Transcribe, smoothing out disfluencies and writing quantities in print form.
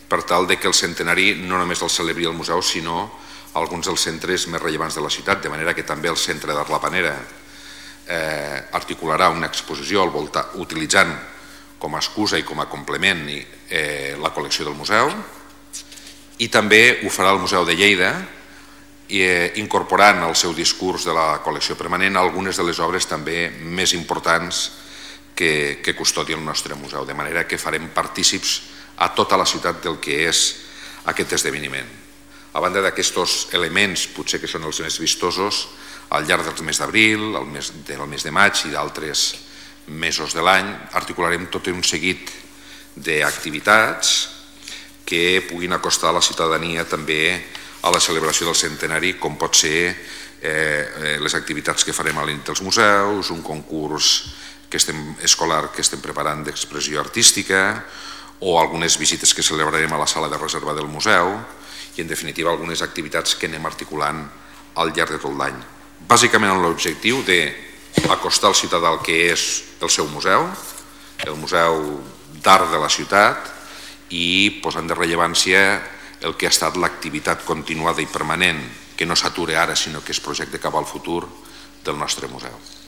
per tal que el centenari no només el celebri el museu, sinó alguns dels centres més rellevants de la ciutat, de manera que també el Centre d'Art La Panera articularà una exposició al voltant, utilitzant com a excusa i com a complement la col·lecció del museu, i també ho farà el Museu de Lleida, incorporant al seu discurs de la col·lecció permanent algunes de les obres també més importants que custodia el nostre museu, de manera que farem partícips a tota la ciutat del que és aquest esdeveniment. A banda d'aquests elements, potser que són els més vistosos, al llarg del mes d'abril, del mes de maig i d'altres mesos de l'any, articularem tot un seguit d'activitats que puguin acostar la ciutadania també a la celebració del centenari, com pot ser les activitats que farem a la nit dels museus, un concurs escolar que estem preparant d'expressió artística, o algunes visites que celebrarem a la sala de reserva del museu, i en definitiva algunes activitats que anem articulant al llarg de tot l'any. Bàsicament amb l'objectiu d'acostar al ciutadà el que és el seu museu, el museu d'art de la ciutat, i posant de rellevància el que ha estat l'activitat continuada i permanent, que no s'atura ara sinó que es projecta cap al futur del nostre museu.